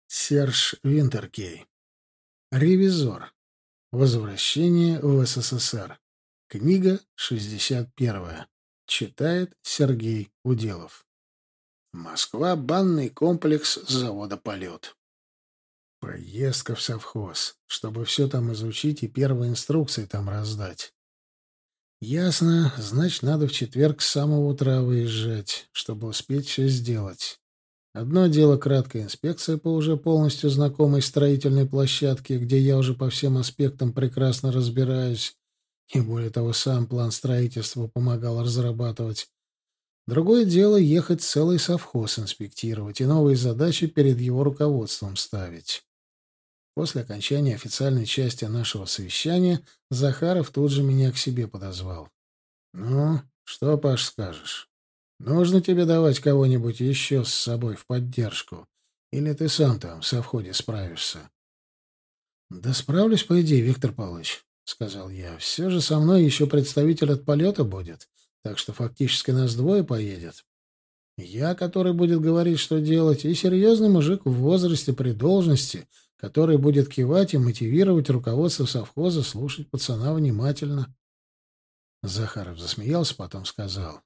Серж Винтеркей. Ревизор. Возвращение в СССР. Книга 61. Читает Сергей Уделов. Москва. Банный комплекс завода «Полет». Поездка в совхоз, чтобы все там изучить и первые инструкции там раздать. Ясно, значит, надо в четверг с самого утра выезжать, чтобы успеть все сделать. Одно дело краткая инспекция по уже полностью знакомой строительной площадке, где я уже по всем аспектам прекрасно разбираюсь, и более того, сам план строительства помогал разрабатывать. Другое дело ехать целый совхоз инспектировать и новые задачи перед его руководством ставить. После окончания официальной части нашего совещания Захаров тут же меня к себе подозвал. «Ну, что, Паш, скажешь? Нужно тебе давать кого-нибудь еще с собой в поддержку? Или ты сам там в совхозе справишься?» «Да справлюсь, по идее, Виктор Павлович», — сказал я. «Все же со мной еще представитель от полета будет, так что фактически нас двое поедет. Я, который будет говорить, что делать, и серьезный мужик в возрасте при должности, который будет кивать и мотивировать руководство совхоза слушать пацана внимательно». Захаров засмеялся, потом сказал: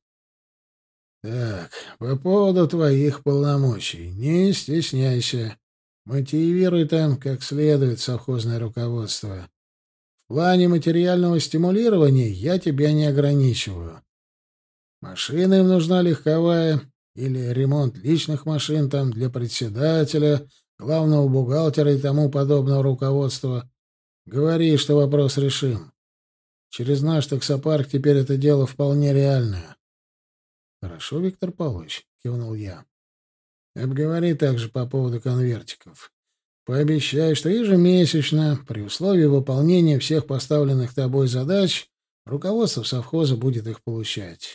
«Так, по поводу твоих полномочий, не стесняйся. Мотивируй там как следует совхозное руководство. В плане материального стимулирования я тебя не ограничиваю. Машина им нужна легковая или ремонт личных машин там для председателя, главного бухгалтера и тому подобного руководства. Говори, что вопрос решим. Через наш таксопарк теперь это дело вполне реальное». «Хорошо, Виктор Павлович», — кивнул я. «Обговори также по поводу конвертиков. Пообещай, что ежемесячно, при условии выполнения всех поставленных тобой задач, руководство совхоза будет их получать.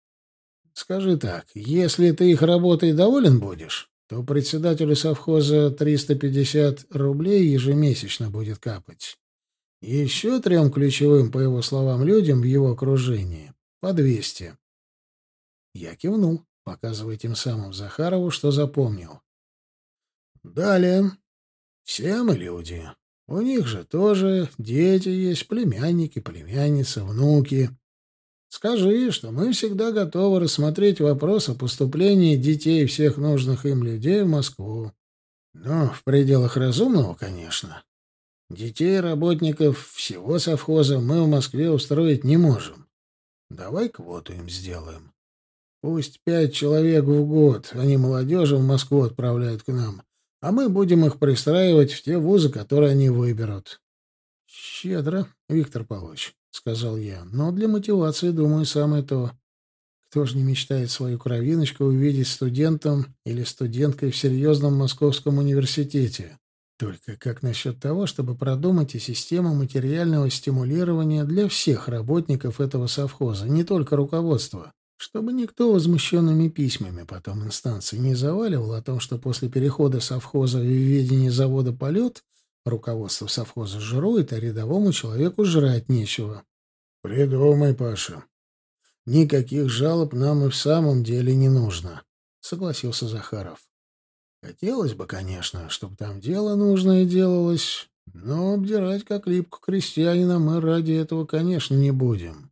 Скажи так, если ты их работой доволен будешь, то председателю совхоза 350 рублей ежемесячно будет капать. Еще трем ключевым, по его словам, людям в его окружении по 200. Я кивнул, показывая тем самым Захарову, что запомнил. «Далее. Все мы люди. У них же тоже дети есть, племянники, племянницы, внуки. Скажи, что мы всегда готовы рассмотреть вопрос о поступлении детей всех нужных им людей в Москву. Но в пределах разумного, конечно. Детей работников всего совхоза мы в Москве устроить не можем. Давай квоту им сделаем. Пусть 5 человек в год, они молодежи в Москву отправляют к нам, а мы будем их пристраивать в те вузы, которые они выберут». «Щедро, Виктор Павлович», — сказал я, — «но для мотивации, думаю, самое то. Кто же не мечтает свою кровиночку увидеть студентом или студенткой в серьезном московском университете? Только как насчет того, чтобы продумать и систему материального стимулирования для всех работников этого совхоза, не только руководства?» Чтобы никто возмущенными письмами потом инстанции не заваливал о том, что после перехода совхоза в ведение завода «Полет» руководство совхоза жирует, а рядовому человеку жрать нечего. «Придумай, Паша. Никаких жалоб нам и в самом деле не нужно», — согласился Захаров. «Хотелось бы, конечно, чтобы там дело нужное делалось, но обдирать как липку крестьянина мы ради этого, конечно, не будем.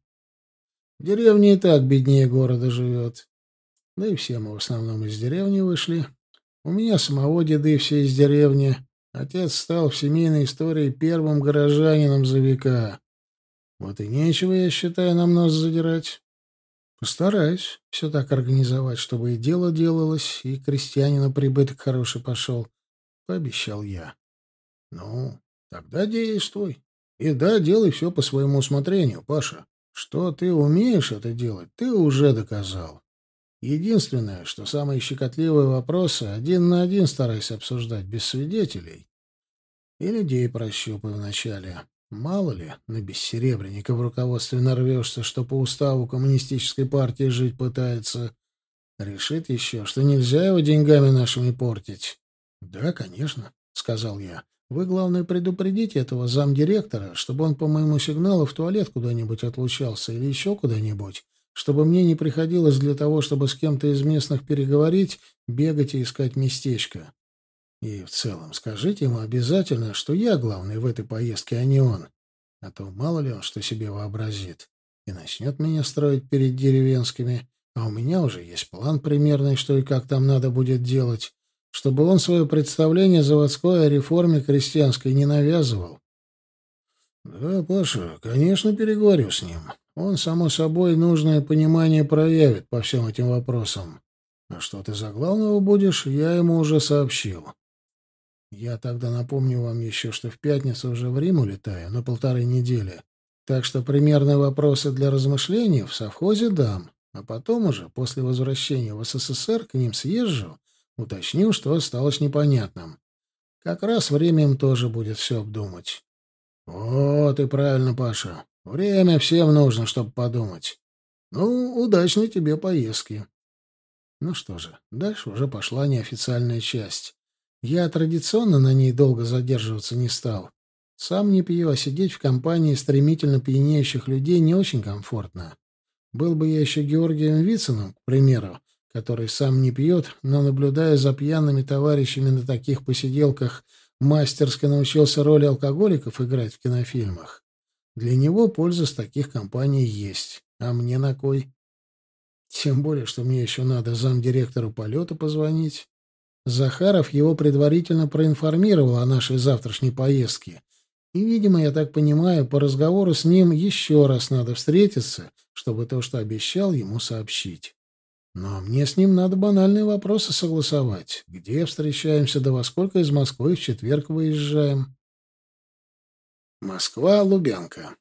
В деревне и так беднее города живет. Да и все мы в основном из деревни вышли. У меня самого деды все из деревни. Отец стал в семейной истории первым горожанином за века. Вот и нечего, я считаю, нам нос задирать. Постараюсь все так организовать, чтобы и дело делалось, и крестьянину прибыток хороший пошел, — пообещал я. Ну, тогда действуй. И да, делай все по своему усмотрению, Паша. Что ты умеешь это делать, ты уже доказал. Единственное, что самые щекотливые вопросы один на один старайся обсуждать без свидетелей. И людей прощупай вначале. Мало ли, на бессеребренника в руководстве нарвешься, что по уставу коммунистической партии жить пытается. Решит еще, что нельзя его деньгами нашими портить. — Да, конечно, — сказал я. — Вы, главное, предупредите этого замдиректора, чтобы он по моему сигналу в туалет куда-нибудь отлучался или еще куда-нибудь, чтобы мне не приходилось для того, чтобы с кем-то из местных переговорить, бегать и искать местечко. И в целом скажите ему обязательно, что я главный в этой поездке, а не он. А то мало ли он что себе вообразит. И начнет меня строить перед деревенскими. А у меня уже есть план примерный, что и как там надо будет делать, чтобы он свое представление заводское о реформе крестьянской не навязывал. Да, Паша, конечно, переговорю с ним. Он, само собой, нужное понимание проявит по всем этим вопросам. А что ты за главного будешь, я ему уже сообщил. Я тогда напомню вам еще, что в пятницу уже в Рим улетаю на 1,5 недели. Так что примерные вопросы для размышлений в совхозе дам, а потом уже, после возвращения в СССР, к ним съезжу, уточню, что осталось непонятным. Как раз время им тоже будет все обдумать. Вот и правильно, Паша. Время всем нужно, чтобы подумать. Ну, удачной тебе поездки. Ну что же, дальше уже пошла неофициальная часть. Я традиционно на ней долго задерживаться не стал. Сам не пью, а сидеть в компании стремительно пьянеющих людей не очень комфортно. Был бы я еще Георгием Вициным, к примеру, который сам не пьет, но, наблюдая за пьяными товарищами на таких посиделках, мастерски научился роли алкоголиков играть в кинофильмах. Для него польза с таких компаний есть. А мне на кой? Тем более, что мне еще надо замдиректору полета позвонить. Захаров его предварительно проинформировал о нашей завтрашней поездке. И, видимо, я так понимаю, по разговору с ним еще раз надо встретиться, чтобы то, что обещал, ему сообщить. Но мне с ним надо банальные вопросы согласовать. Где встречаемся, да во сколько из Москвы в четверг выезжаем? Москва, Лубянка.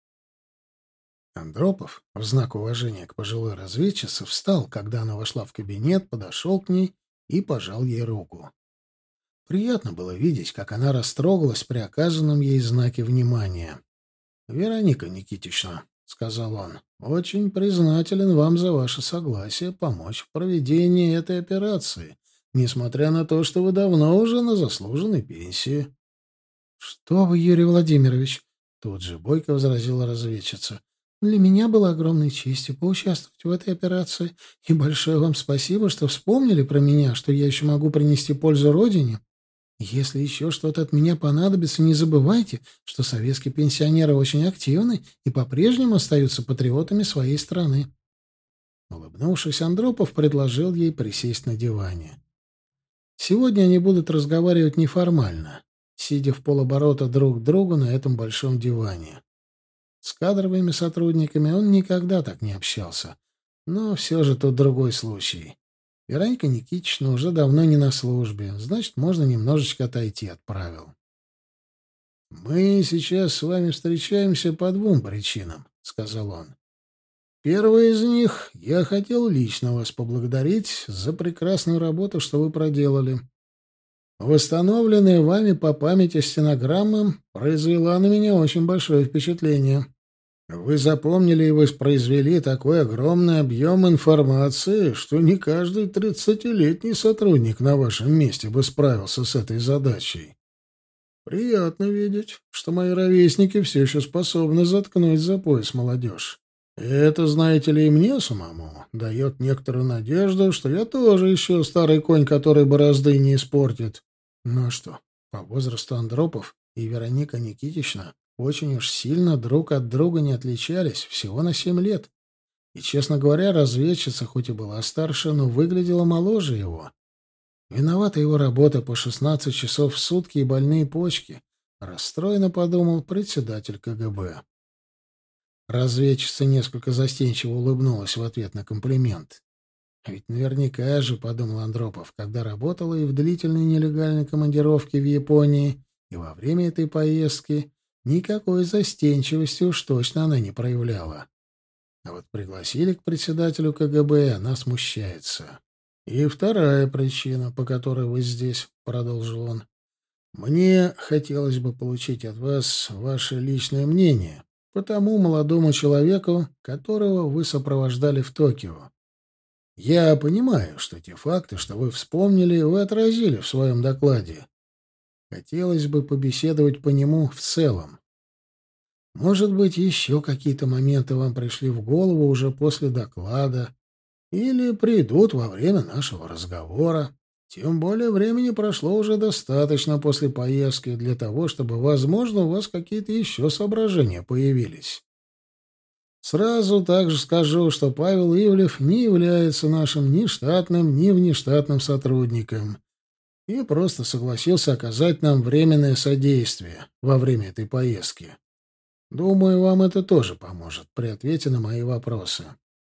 Андропов, в знак уважения к пожилой разведчице, встал, когда она вошла в кабинет, подошел к ней и пожал ей руку. Приятно было видеть, как она растрогалась при оказанном ей знаке внимания. «Вероника Никитична», — сказал он, — «очень признателен вам за ваше согласие помочь в проведении этой операции, несмотря на то, что вы давно уже на заслуженной пенсии». «Что вы, Юрий Владимирович?» — тут же бойко возразила разведчица. «Для меня было огромной честью поучаствовать в этой операции, и большое вам спасибо, что вспомнили про меня, что я еще могу принести пользу Родине. Если еще что-то от меня понадобится, не забывайте, что советские пенсионеры очень активны и по-прежнему остаются патриотами своей страны». Улыбнувшись, Андропов предложил ей присесть на диване. Сегодня они будут разговаривать неформально, сидя в полоборота друг к другу на этом большом диване. С кадровыми сотрудниками он никогда так не общался. Но все же тут другой случай. Вероника Никитична уже давно не на службе, значит, можно немножечко отойти от правил. «Мы сейчас с вами встречаемся по двум причинам», — сказал он. «Первая из них — я хотел лично вас поблагодарить за прекрасную работу, что вы проделали. Восстановленная вами по памяти стенограмма произвела на меня очень большое впечатление. Вы запомнили и воспроизвели такой огромный объем информации, что не каждый 30-летний сотрудник на вашем месте бы справился с этой задачей. Приятно видеть, что мои ровесники все еще способны заткнуть за пояс молодежь. Это, знаете ли, и мне самому дает некоторую надежду, что я тоже еще старый конь, который борозды не испортит. Ну а что, по возрасту Андропов и Вероника Никитична очень уж сильно друг от друга не отличались, всего на 7 лет. И, честно говоря, разведчица хоть и была старше, но выглядела моложе его. Виновата его работа по 16 часов в сутки и больные почки, расстроенно подумал председатель КГБ. Разведчица несколько застенчиво улыбнулась в ответ на комплимент. Ведь наверняка же, подумал Андропов, когда работала и в длительной нелегальной командировке в Японии, и во время этой поездки, никакой застенчивости уж точно она не проявляла. А вот пригласили к председателю КГБ, она смущается. «И вторая причина, по которой вы здесь», — продолжил он. «Мне хотелось бы получить от вас ваше личное мнение по тому молодому человеку, которого вы сопровождали в Токио. Я понимаю, что те факты, что вы вспомнили, вы отразили в своем докладе. Хотелось бы побеседовать по нему в целом. Может быть, еще какие-то моменты вам пришли в голову уже после доклада или придут во время нашего разговора. Тем более времени прошло уже достаточно после поездки для того, чтобы, возможно, у вас какие-то еще соображения появились. Сразу также скажу, что Павел Ивлев не является нашим ни штатным, ни внештатным сотрудником и просто согласился оказать нам временное содействие во время этой поездки. Думаю, вам это тоже поможет при ответе на мои вопросы.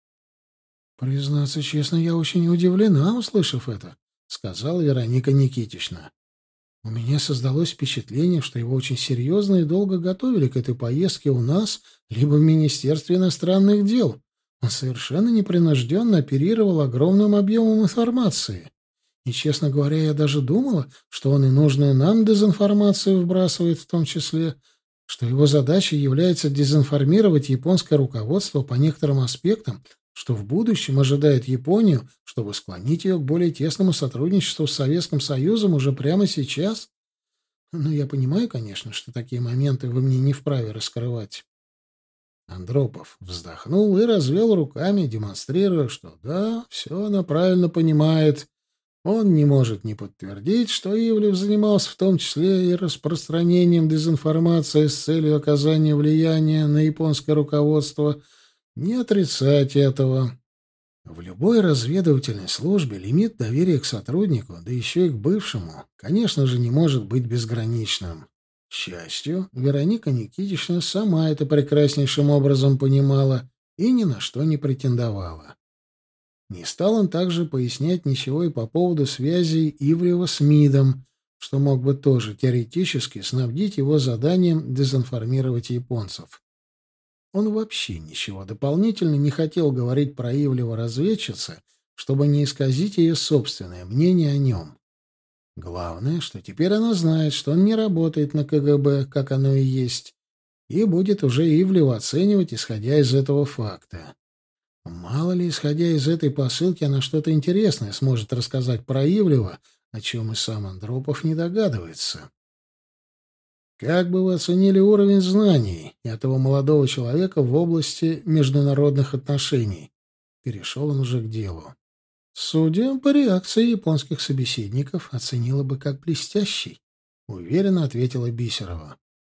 «Признаться честно, я очень удивлена, услышав это», — сказала Вероника Никитична. «У меня создалось впечатление, что его очень серьезно и долго готовили к этой поездке у нас, либо в Министерстве иностранных дел. Он совершенно непринужденно оперировал огромным объемом информации. И, честно говоря, я даже думала, что он и нужную нам дезинформацию вбрасывает в том числе, что его задачей является дезинформировать японское руководство по некоторым аспектам, что в будущем ожидает Японию, чтобы склонить ее к более тесному сотрудничеству с Советским Союзом уже прямо сейчас. Но я понимаю, конечно, что такие моменты вы мне не вправе раскрывать». Андропов вздохнул и развел руками, демонстрируя, что да, все она правильно понимает. Он не может не подтвердить, что Ивлев занимался в том числе и распространением дезинформации с целью оказания влияния на японское руководство, не отрицать этого. В любой разведывательной службе лимит доверия к сотруднику, да еще и к бывшему, конечно же, не может быть безграничным. К счастью, Вероника Никитична сама это прекраснейшим образом понимала и ни на что не претендовала. Не стал он также пояснять ничего и по поводу связи Ивлева с МИДом, что мог бы тоже теоретически снабдить его заданием дезинформировать японцев. Он вообще ничего дополнительно не хотел говорить про Ивлева разведчице, чтобы не исказить ее собственное мнение о нем. Главное, что теперь она знает, что он не работает на КГБ, как оно и есть, и будет уже Ивлева оценивать, исходя из этого факта. Мало ли, исходя из этой посылки, она что-то интересное сможет рассказать про Ивлева, о чем и сам Андропов не догадывается. Как бы вы оценили уровень знаний этого молодого человека в области международных отношений? Перешел он уже к делу. Судя по реакции японских собеседников, оценила бы как блестящий, уверенно ответила Бисерова.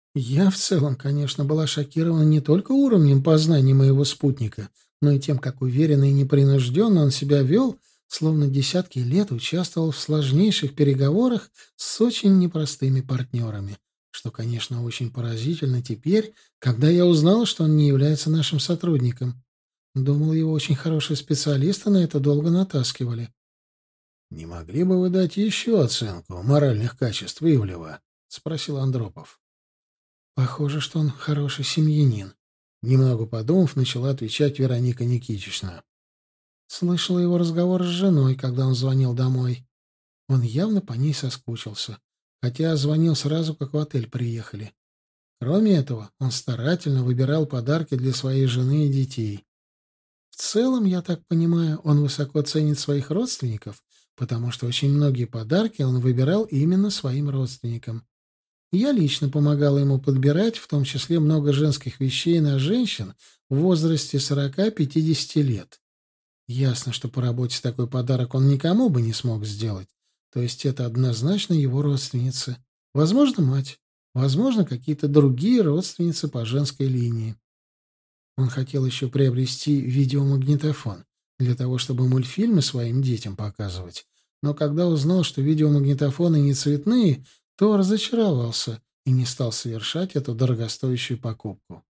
Я в целом, конечно, была шокирована не только уровнем познаний моего спутника, но и тем, как уверенно и непринужденно он себя вел, словно десятки лет участвовал в сложнейших переговорах с очень непростыми партнерами, что, конечно, очень поразительно теперь, когда я узнала, что он не является нашим сотрудником. Думал, его очень хорошие специалисты на это долго натаскивали. — Не могли бы вы дать еще оценку моральных качеств Ивлева? — спросил Андропов. — Похоже, что он хороший семьянин. Немного подумав, начала отвечать Вероника Никитична. Слышала его разговор с женой, когда он звонил домой. Он явно по ней соскучился, хотя звонил сразу, как в отель приехали. Кроме этого, он старательно выбирал подарки для своей жены и детей. В целом, я так понимаю, он высоко ценит своих родственников, потому что очень многие подарки он выбирал именно своим родственникам. Я лично помогала ему подбирать, в том числе много женских вещей на женщин в возрасте 40-50 лет. Ясно, что по работе такой подарок он никому бы не смог сделать. То есть это однозначно его родственницы. Возможно, мать. Возможно, какие-то другие родственницы по женской линии. Он хотел еще приобрести видеомагнитофон для того, чтобы мультфильмы своим детям показывать. Но когда узнал, что видеомагнитофоны не цветные, то разочаровался и не стал совершать эту дорогостоящую покупку.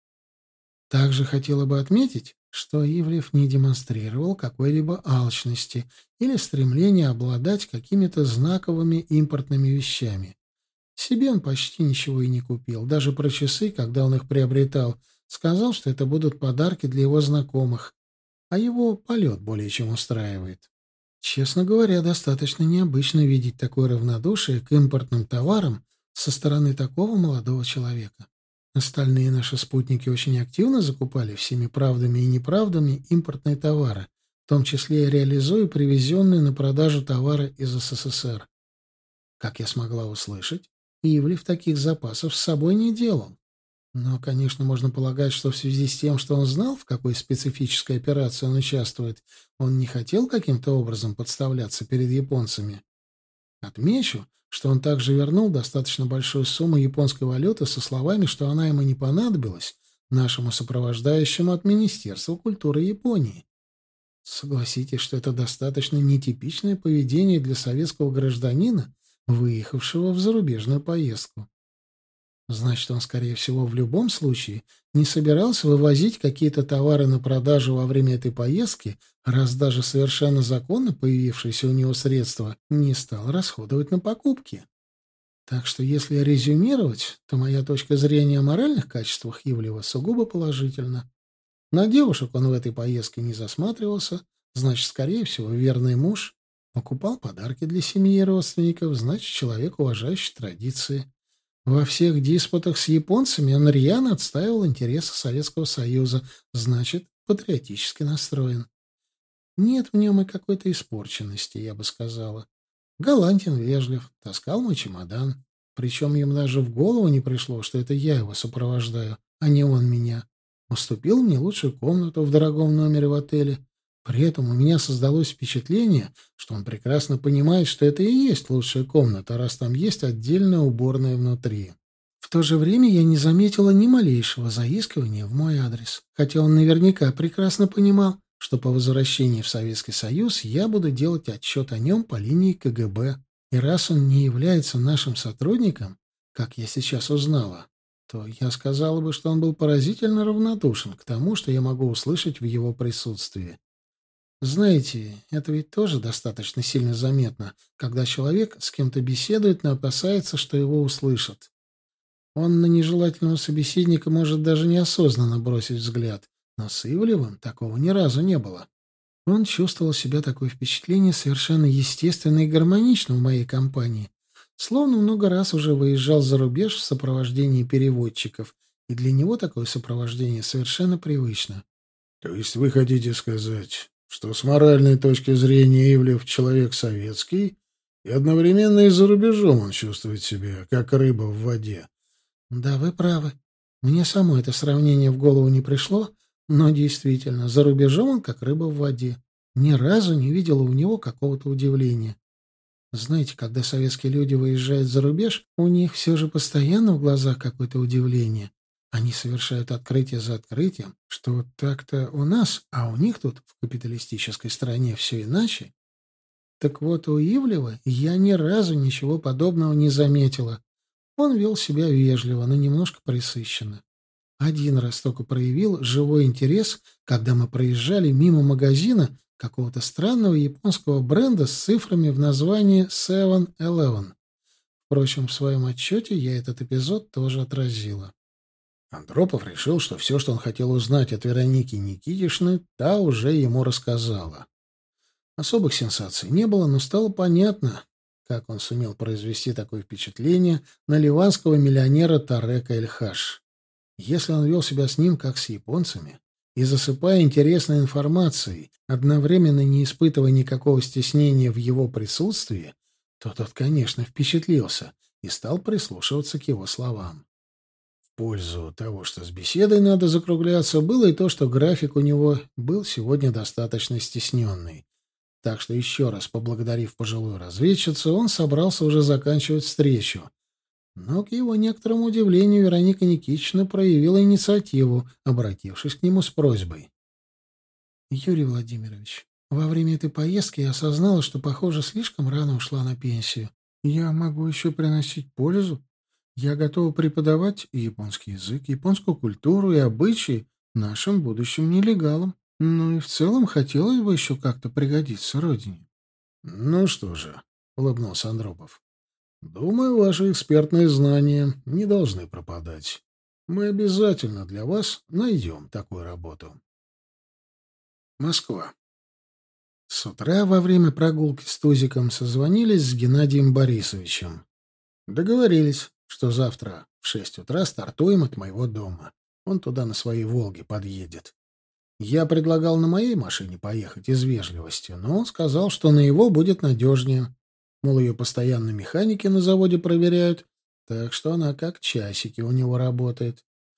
Также хотела бы отметить, что Ивлев не демонстрировал какой-либо алчности или стремления обладать какими-то знаковыми импортными вещами. Себе он почти ничего и не купил. Даже про часы, когда он их приобретал, сказал, что это будут подарки для его знакомых, а его полет более чем устраивает. Честно говоря, достаточно необычно видеть такое равнодушие к импортным товарам со стороны такого молодого человека. Остальные наши спутники очень активно закупали всеми правдами и неправдами импортные товары, в том числе и реализуя привезенные на продажу товары из СССР. Как я смогла услышать, Ивлев таких запасов с собой не делал. Но, конечно, можно полагать, что в связи с тем, что он знал, в какой специфической операции он участвует, он не хотел каким-то образом подставляться перед японцами. Отмечу, что он также вернул достаточно большую сумму японской валюты со словами, что она ему не понадобилась, нашему сопровождающему от Министерства культуры Японии. Согласитесь, что это достаточно нетипичное поведение для советского гражданина, выехавшего в зарубежную поездку. Значит, он, скорее всего, в любом случае не собирался вывозить какие-то товары на продажу во время этой поездки, раз даже совершенно законно появившиеся у него средства не стал расходовать на покупки. Так что, если резюмировать, то моя точка зрения о моральных качествах Ивлева сугубо положительна. На девушек он в этой поездке не засматривался, значит, скорее всего, верный муж. Покупал подарки для семьи и родственников, значит, человек, уважающий традиции. Во всех диспутах с японцами он рьяно отстаивал интересы Советского Союза, значит, патриотически настроен. Нет в нем и какой-то испорченности, я бы сказала. Галантен, вежлив, таскал мой чемодан. Причем ему даже в голову не пришло, что это я его сопровождаю, а не он меня. Уступил мне лучшую комнату в дорогом номере в отеле. При этом у меня создалось впечатление, что он прекрасно понимает, что это и есть лучшая комната, раз там есть отдельная уборная внутри. В то же время я не заметила ни малейшего заискивания в мой адрес, хотя он наверняка прекрасно понимал, что по возвращении в Советский Союз я буду делать отчет о нем по линии КГБ. И раз он не является нашим сотрудником, как я сейчас узнала, то я сказала бы, что он был поразительно равнодушен к тому, что я могу услышать в его присутствии. Знаете, это ведь тоже достаточно сильно заметно, когда человек с кем-то беседует, но опасается, что его услышат. Он на нежелательного собеседника может даже неосознанно бросить взгляд, но с Ивлевым такого ни разу не было. Он чувствовал себя такое впечатление совершенно естественно и гармонично в моей компании, словно много раз уже выезжал за рубеж в сопровождении переводчиков, и для него такое сопровождение совершенно привычно. То есть вы хотите сказать, что с моральной точки зрения Ивлев человек советский, и одновременно и за рубежом он чувствует себя, как рыба в воде? Да, вы правы. Мне само это сравнение в голову не пришло, но действительно, за рубежом он как рыба в воде. Ни разу не видела у него какого-то удивления. Знаете, когда советские люди выезжают за рубеж, у них все же постоянно в глазах какое-то удивление. Они совершают открытие за открытием, что вот так-то у нас, а у них тут, в капиталистической стране, все иначе. Так вот, у Ивлева я ни разу ничего подобного не заметила. Он вел себя вежливо, но немножко пресыщенно. Один раз только проявил живой интерес, когда мы проезжали мимо магазина какого-то странного японского бренда с цифрами в названии 7-Eleven. Впрочем, в своем отчете я этот эпизод тоже отразила. Андропов решил, что все, что он хотел узнать от Вероники Никитишны, та уже ему рассказала. Особых сенсаций не было, но стало понятно, как он сумел произвести такое впечатление на ливанского миллионера Тарека Эль-Хаш. Если он вел себя с ним, как с японцами, и засыпая интересной информацией, одновременно не испытывая никакого стеснения в его присутствии, то тот, конечно, впечатлился и стал прислушиваться к его словам. В пользу того, что с беседой надо закругляться, было и то, что график у него был сегодня достаточно стесненный. Так что, еще раз поблагодарив пожилую разведчицу, он собрался уже заканчивать встречу. Но, к его некоторому удивлению, Вероника Никитична проявила инициативу, обратившись к нему с просьбой. «Юрий Владимирович, во время этой поездки я осознала, что, похоже, слишком рано ушла на пенсию. Я могу еще приносить пользу. Я готова преподавать японский язык, японскую культуру и обычаи нашим будущим нелегалам. Ну и в целом хотелось бы еще как-то пригодиться родине». «Ну что же», — улыбнулся Андропов, — «думаю, ваши экспертные знания не должны пропадать. Мы обязательно для вас найдем такую работу». Москва. С утра во время прогулки с Тузиком созвонились с Геннадием Борисовичем. Договорились, что завтра в 6 утра стартуем от моего дома. Он туда на своей «Волге» подъедет. Я предлагал на моей машине поехать из вежливости, но он сказал, что на его будет надежнее. Мол, ее постоянно механики на заводе проверяют, так что она как часики у него работает.